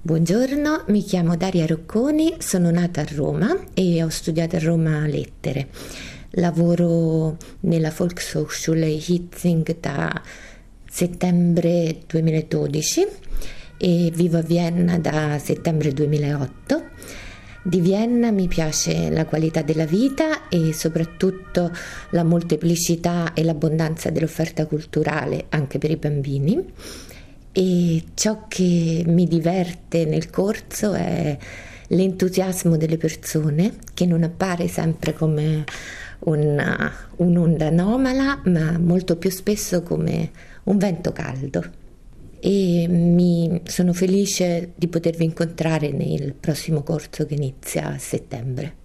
Buongiorno, mi chiamo Daria Rocconi, sono nata a Roma e ho studiato a Roma lettere. Lavoro nella Volkshochschule Hitzing da settembre 2012 e vivo a Vienna da settembre 2008. Di Vienna mi piace la qualità della vita e soprattutto la molteplicità e l'abbondanza dell'offerta culturale anche per i bambini. E ciò che mi diverte nel corso è l'entusiasmo delle persone, che non appare sempre come un'onda anomala, ma molto più spesso come un vento caldo. E sono felice di potervi incontrare nel prossimo corso che inizia a settembre.